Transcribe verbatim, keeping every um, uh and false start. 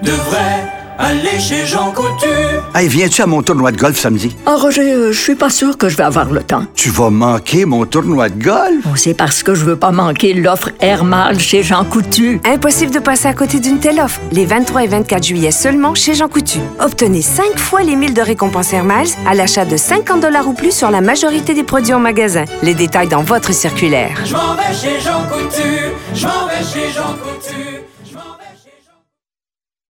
devrais aller chez Jean Coutu. Hey, viens-tu à mon tournoi de golf samedi? Ah, Roger, euh, je suis pas sûr que je vais avoir le temps. Tu vas manquer mon tournoi de golf? Oh, c'est parce que je veux pas manquer l'offre Air Miles chez Jean Coutu. Impossible de passer à côté d'une telle offre. Les vingt-trois et vingt-quatre juillet seulement chez Jean Coutu. Obtenez cinq fois les mille de récompense Air Miles à l'achat de cinquante dollars ou plus sur la majorité des produits en magasin. Les détails dans votre circulaire. Je m'en vais chez Jean Coutu. Je m'en vais chez Jean Coutu.